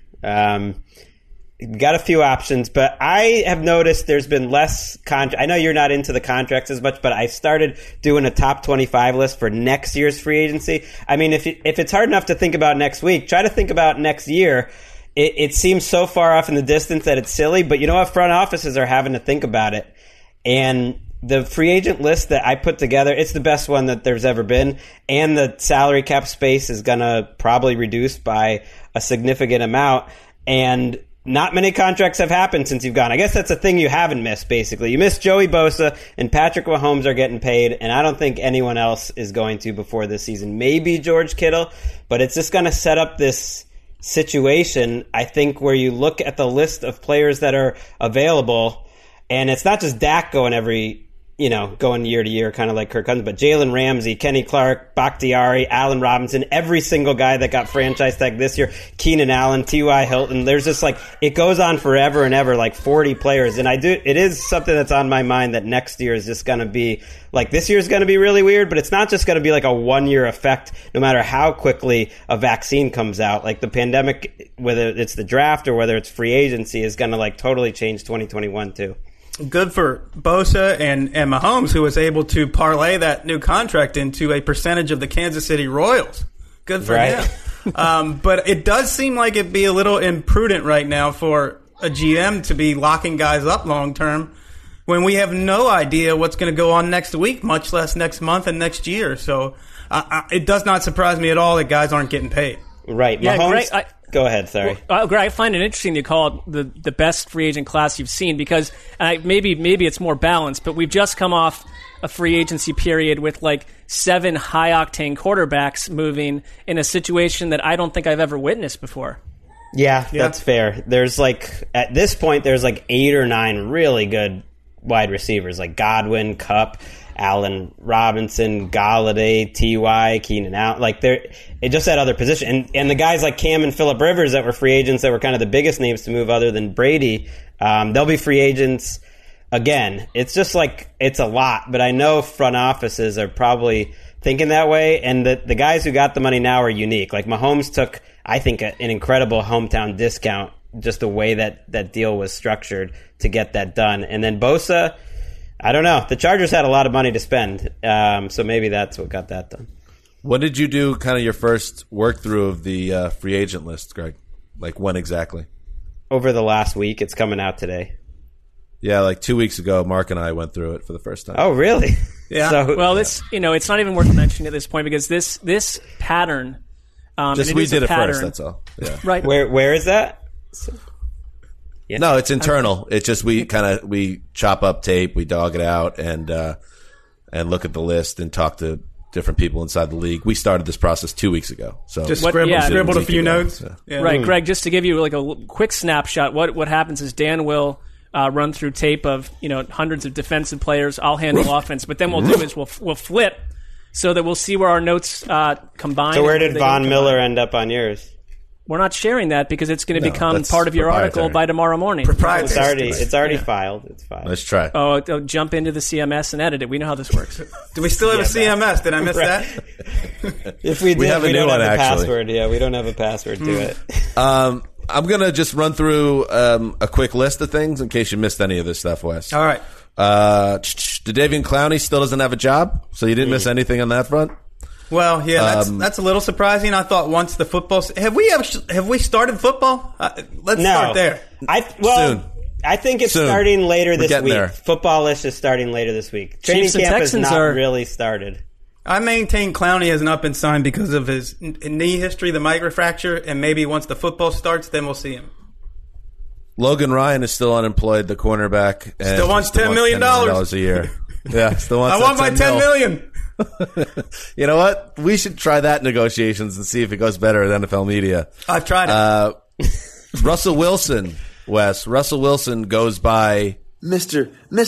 We've got a few options, but I have noticed there's been less I know you're not into the contracts as much, but I started doing a top 25 list for next year's free agency. I mean, if it's hard enough to think about next week, try to think about next year. It seems so far off in the distance that it's silly, but you know what? Front offices are having to think about it. And the free agent list that I put together, it's the best one that there's ever been. And the salary cap space is going to probably reduce by a significant amount. And not many contracts have happened since you've gone. I guess that's a thing you haven't missed, basically. You missed Joey Bosa, and Patrick Mahomes are getting paid, and I don't think anyone else is going to before this season. Maybe George Kittle, but it's just going to set up this situation, I think, where you look at the list of players that are available, and it's not just Dak going going year to year, kind of like Kirk Cousins, but Jalen Ramsey, Kenny Clark, Bakhtiari, Allen Robinson, every single guy that got franchise tag this year, Keenan Allen, T.Y. Hilton. There's just it goes on forever and ever, like 40 players. And it is something that's on my mind that next year is just going to be this year is going to be really weird, but it's not just going to be like a 1-year effect, no matter how quickly a vaccine comes out. Like the pandemic, whether it's the draft or whether it's free agency, is going to totally change 2021 too. Good for Bosa and Mahomes, who was able to parlay that new contract into a percentage of the Kansas City Royals. Good for him. But it does seem like it'd be a little imprudent right now for a GM to be locking guys up long term when we have no idea what's going to go on next week, much less next month and next year. So it does not surprise me at all that guys aren't getting paid. Right. Yeah, Mahomes, go ahead, sorry. Well, Greg, I find it interesting you call it the best free agent class you've seen because maybe it's more balanced, but we've just come off a free agency period with 7 high-octane quarterbacks moving in a situation that I don't think I've ever witnessed before. Yeah, that's fair. There's at this point, there's 8 or 9 really good wide receivers like Godwin, Kupp, Allen Robinson, Galladay, T.Y., Keenan Allen. Like it just had other positions. And the guys like Cam and Phillip Rivers that were free agents that were kind of the biggest names to move other than Brady, they'll be free agents again. It's just like it's a lot, but I know front offices are probably thinking that way, and the guys who got the money now are unique. Like Mahomes took, I think, an incredible hometown discount, just the way that deal was structured to get that done. And then Bosa, I don't know. The Chargers had a lot of money to spend, so maybe that's what got that done. When did you do kind of your first work through of the free agent list, Greg? Like when exactly? Over the last week. It's coming out today. Yeah, like 2 weeks ago, Mark and I went through it for the first time. Oh, really? Yeah. So, well, it's not even worth mentioning at this point because this pattern. Just we did it first. That's all. Yeah. Right. Where is that? Yeah. No, it's internal. It's just we chop up tape, we dog it out, and look at the list and talk to different people inside the league. We started this process 2 weeks ago. So just scribbled a few notes. So. Yeah. Right, Greg. Just to give you like a quick snapshot, what happens is Dan will run through tape of hundreds of defensive players. I'll handle offense, but then we'll do is we'll flip so that we'll see where our notes combine. So where did Von Miller end up on yours? We're not sharing that because it's going to become part of your article by tomorrow morning. It's already filed. It's filed. Let's try. Oh, jump into the CMS and edit it. We know how this works. Do we still have a CMS? Did I miss that? If we did, have a new one, have a actually. password. Yeah, we don't have a password to it. I'm going to just run through a quick list of things in case you missed any of this stuff, Wes. All right. Davian Clowney still doesn't have a job, so you didn't miss anything on that front? Well, yeah, that's a little surprising. I thought once the football have we started football? Let's start there. Soon. I think it's starting later this week. There. Football-ish is starting later this week. Training camp has not really started. I maintain Clowney has not been signed because of his knee history, the microfracture, and maybe once the football starts, then we'll see him. Logan Ryan is still unemployed, the cornerback. And still wants $10 million a year. Yeah, still wants. I want my $10 million. You know what? We should try that negotiations and see if it goes better at NFL media. I've tried it. Russell Wilson, Wes. Russell Wilson goes by Mr.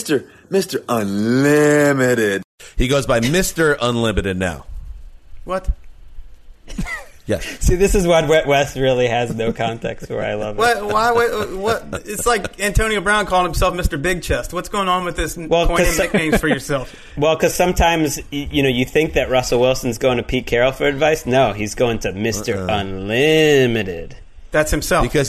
Unlimited. He goes by Mr. Unlimited now. What? Yes. See, this is what Wes really has no context for. I love it. What? It's like Antonio Brown calling himself Mr. Big Chest. What's going on with this coining nicknames for yourself? Well, because sometimes you think that Russell Wilson's going to Pete Carroll for advice. No, he's going to Mr. Unlimited. That's himself. Because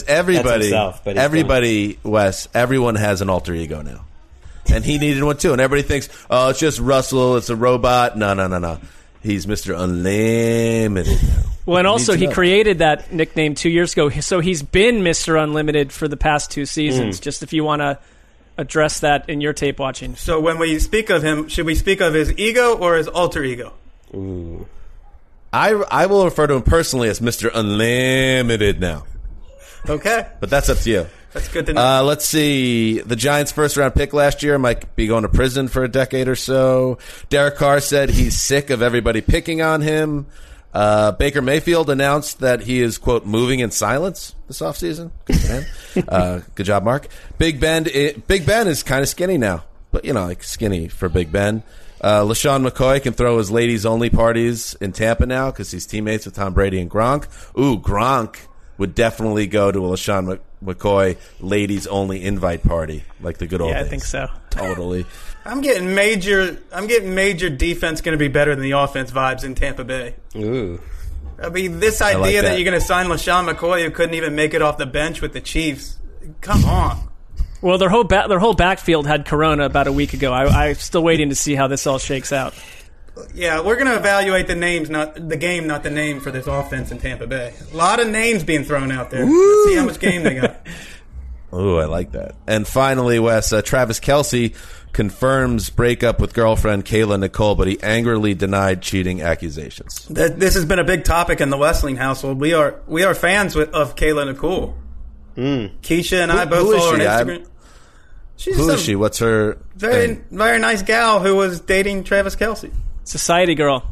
Wes, everyone has an alter ego now. And he needed one too. And everybody thinks, oh, it's just Russell, it's a robot. No. He's Mr. Unlimited now. Well, and also he created that nickname 2 years ago, so he's been Mr. Unlimited for the past 2 seasons, just if you want to address that in your tape watching. So when we speak of him, should we speak of his ego or his alter ego? Ooh. I will refer to him personally as Mr. Unlimited now. Okay. But that's up to you. That's good to know. Let's see. The Giants' first-round pick last year might be going to prison for a decade or so. Derek Carr said he's sick of everybody picking on him. Baker Mayfield announced that he is, quote, moving in silence this offseason. Good man. Good job, Mark. Big Ben is kind of skinny now, but, like skinny for Big Ben. LaShawn McCoy can throw his ladies-only parties in Tampa now because he's teammates with Tom Brady and Gronk. Ooh, Gronk would definitely go to a LaShawn McCoy ladies-only invite party like the good old days. Yeah, I think so. Totally. I'm getting major defense going to be better than the offense vibes in Tampa Bay. Ooh. I mean, this idea that you're going to sign LaShawn McCoy who couldn't even make it off the bench with the Chiefs. Come on. Well, their whole backfield had corona about a week ago. I'm still waiting to see how this all shakes out. Yeah, we're going to evaluate the names, not the game, not the name for this offense in Tampa Bay. A lot of names being thrown out there. Let's see how much game they got. Ooh, I like that. And finally, Wes, Travis Kelce confirms breakup with girlfriend Kayla Nicole, but he angrily denied cheating accusations. This has been a big topic in the Wesseling household. We are fans of Kayla Nicole. Keisha and I both follow her on Instagram. Who is she? What's her very nice gal who was dating Travis Kelce. Society girl.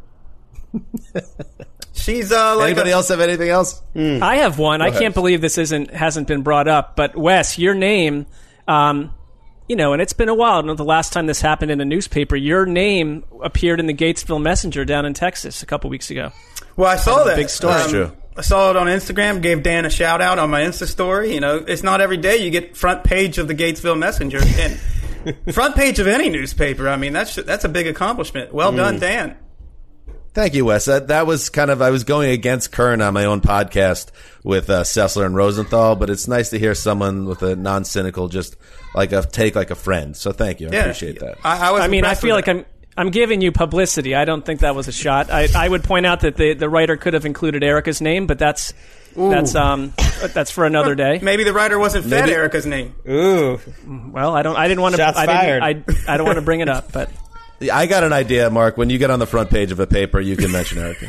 She's like anybody else have anything else? I have one. I can't believe this hasn't been brought up. But Wes, your name and it's been a while. I don't know the last time this happened in a newspaper. Your name appeared in the Gatesville Messenger down in Texas a couple weeks ago. Well, I saw that. Big story. That's true. I saw it on Instagram, gave Dan a shout out on my Insta story. It's not every day you get front page of the Gatesville Messenger and front page of any newspaper. I mean, that's a big accomplishment. Well done, Dan. Thank you, Wes. That was I was going against Kern on my own podcast with Sessler and Rosenthal, but it's nice to hear someone with a non-cynical, just like a friend. So thank you. I appreciate that. I feel like I'm giving you publicity. I don't think that was a shot. I would point out that the writer could have included Erica's name, but that's for another day. Maybe the writer wasn't fed Erica's name. Ooh. Well, I didn't want to. Shots fired. I don't want to bring it up, but I got an idea, Mark. When you get on the front page of a paper, you can mention Erica.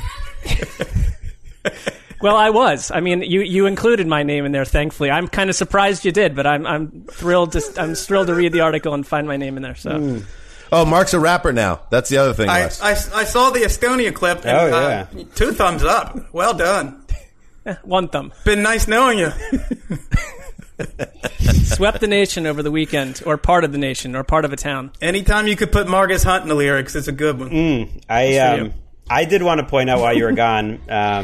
Well, I was. I mean, you included my name in there. Thankfully, I'm kind of surprised you did, but I'm thrilled. I'm thrilled to read the article and find my name in there. So. Oh, Mark's a rapper now. That's the other thing. I saw the Estonia clip. And, 2 thumbs up. Well done. 1 thumb. Been nice knowing you. Swept the nation over the weekend, or part of the nation, or part of a town. Anytime you could put Marcus Hunt in the lyrics, it's a good one. I did want to point out while you were gone,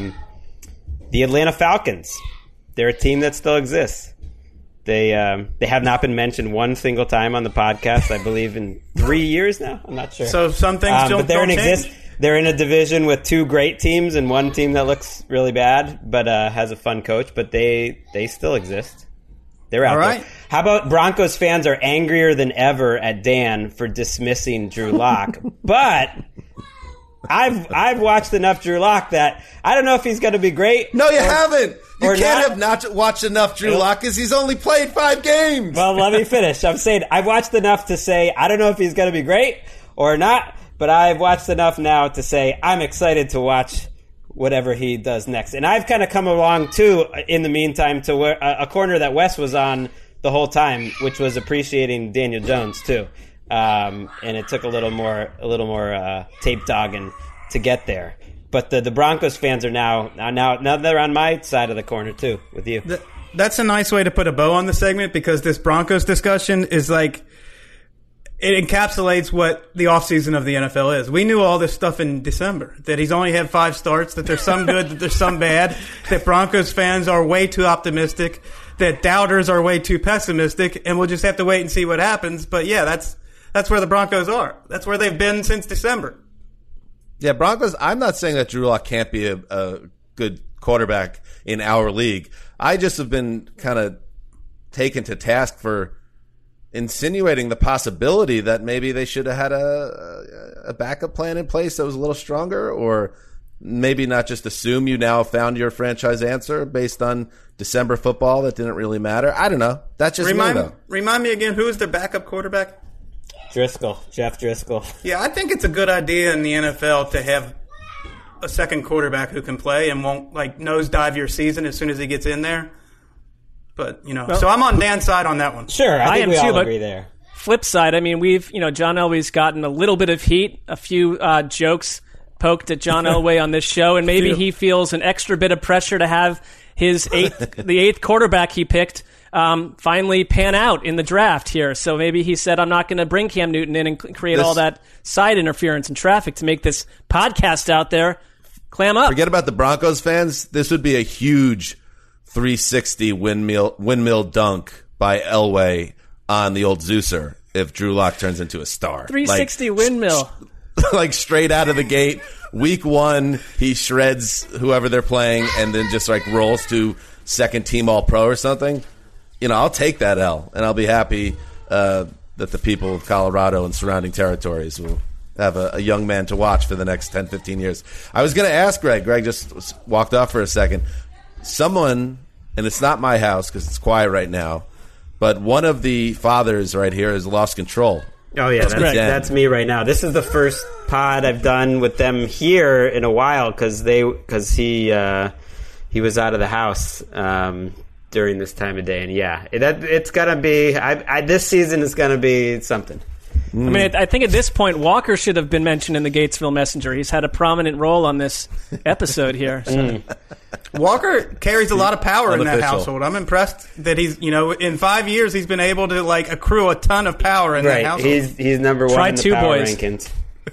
the Atlanta Falcons. They're a team that still exists. They have not been mentioned one single time on the podcast, I believe, in 3 years now. I'm not sure. So some things don't change. They're in a division with 2 great teams and one team that looks really bad but has a fun coach. But they still exist. They're out there. How about Broncos fans are angrier than ever at Dan for dismissing Drew Lock? But I've watched enough Drew Lock that I don't know if he's going to be great. No, you haven't. You can't have not watched enough Drew Lock because he's only played 5 games. Well, let me finish. I'm saying I've watched enough to say I don't know if he's going to be great or not, but I've watched enough now to say I'm excited to watch whatever he does next. And I've kind of come along, too, in the meantime, to where, a corner that Wes was on the whole time, which was appreciating Daniel Jones, too. And it took a little more tape dogging to get there. But the Broncos fans are now they're on my side of the corner too with you. That's a nice way to put a bow on the segment because this Broncos discussion is like it encapsulates what the offseason of the NFL is. We knew all this stuff in December, that he's only had 5 starts, that there's some good, that there's some bad, that Broncos fans are way too optimistic, that doubters are way too pessimistic, and we'll just have to wait and see what happens. But yeah, that's where the Broncos are. That's where they've been since December. Yeah, Broncos, I'm not saying that Drew Lock can't be a good quarterback in our league. I just have been kind of taken to task for insinuating the possibility that maybe they should have had a backup plan in place that was a little stronger, or maybe not just assume you now found your franchise answer based on December football that didn't really matter. I don't know. That's just me, though. Remind me again, who is their backup quarterback? Jeff Driscoll. Yeah, I think it's a good idea in the NFL to have a second quarterback who can play and won't nosedive your season as soon as he gets in there. But so I'm on Dan's side on that one. Sure, I think we all agree there. Flip side, I mean, we've John Elway's gotten a little bit of heat, a few jokes poked at John Elway on this show, and maybe he feels an extra bit of pressure to have his the eighth quarterback he picked finally pan out in the draft here. So maybe he said, I'm not going to bring Cam Newton in and create all that side interference and traffic to make this podcast out there clam up. Forget about the Broncos fans. This would be a huge 360 windmill dunk by Elway on the old Zeuser if Drew Lock turns into a star. 360 windmill. Like straight out of the gate. Week 1, he shreds whoever they're playing and then just rolls to second team All-Pro or something. I'll take that L, and I'll be happy that the people of Colorado and surrounding territories will have a young man to watch for the next 10, 15 years. I was going to ask Greg. Greg just walked off for a second. Someone, and it's not my house because it's quiet right now, but one of the fathers right here has lost control. Oh, yeah, that's me right now. This is the first pod I've done with them here in a while because he was out of the house during this time of day. And, yeah, it's going to be – this season is going to be something. I mean, I think at this point, Walker should have been mentioned in the Gatesville Messenger. He's had a prominent role on this episode here. So. Walker carries a lot of power in that household. I'm impressed that he's, in 5 years, he's been able to accrue a ton of power in that household. He's number one in the power rankings.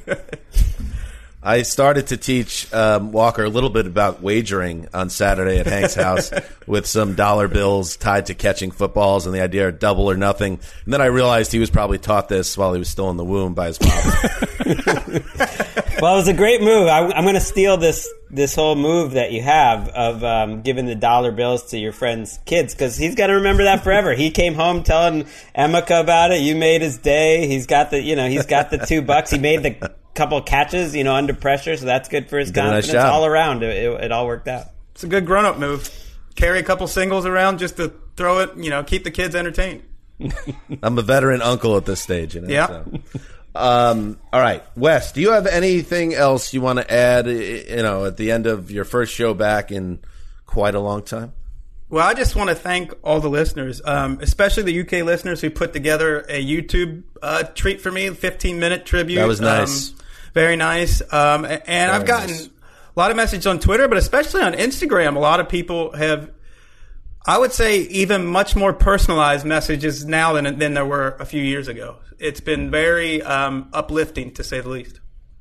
I started to teach Walker a little bit about wagering on Saturday at Hank's house with some dollar bills tied to catching footballs and the idea of double or nothing. And then I realized he was probably taught this while he was still in the womb by his father. Well, it was a great move. I'm going to steal this whole move that you have of giving the dollar bills to your friend's kids, because he's got to remember that forever. He came home telling Emeka about it. You made his day. He's got the $2. He made the couple catches, under pressure, so that's good for his confidence. Nice all around. It all worked out. It's a good grown-up move. Carry a couple singles around just to throw it, keep the kids entertained. I'm a veteran uncle at this stage. Yeah. So. All right, Wes, do you have anything else you want to add, at the end of your first show back in quite a long time? Well, I just want to thank all the listeners, especially the UK listeners who put together a YouTube treat for me, 15-minute tribute. That was nice. Very nice. And I've gotten a lot of messages on Twitter, but especially on Instagram. A lot of people have, I would say, even much more personalized messages now than there were a few years ago. It's been very uplifting, to say the least.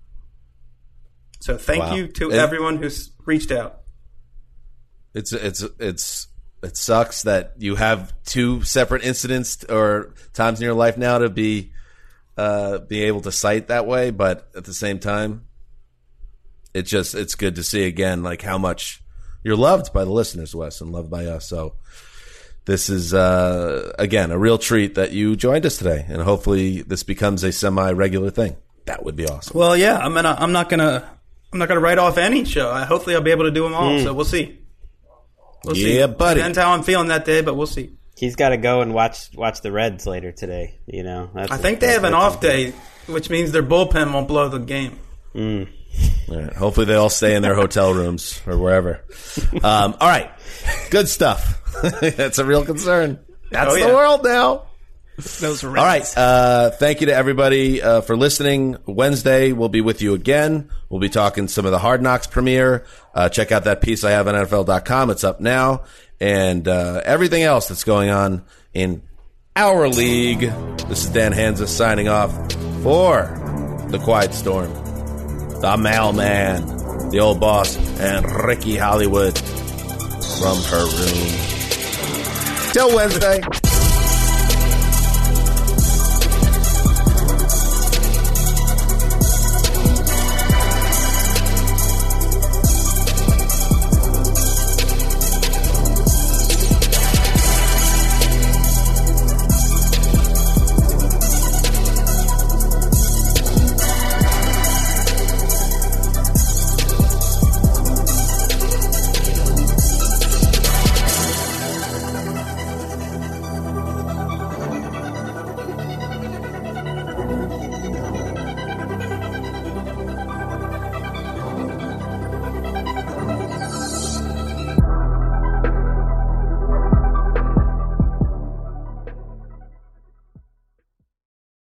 So thank you to everyone who's reached out. It sucks that you have two separate incidents or times in your life now to be able to cite that way, but at the same time, it's good to see again how much you're loved by the listeners, Wes, and loved by us. So this is again a real treat that you joined us today, and hopefully this becomes a semi-regular thing. That would be awesome. Well, yeah, I'm not gonna write off any show. Hopefully I'll be able to do them all. So we'll see. We'll see. Buddy. Depends how I'm feeling that day, but we'll see. He's got to go and watch the Reds later today. I think they have an off day, which means their bullpen won't blow the game. All right. Hopefully they all stay in their hotel rooms or wherever. All right, good stuff. That's a real concern. That's the world now. Those Reds. All right. Thank you to everybody for listening. Wednesday, we'll be with you again. We'll be talking some of the Hard Knocks premiere. Check out that piece I have on NFL.com. It's up now. And everything else that's going on in our league. This is Dan Hansa signing off for The Quiet Storm, the mailman, the old boss, and Ricky Hollywood from her room. Till Wednesday.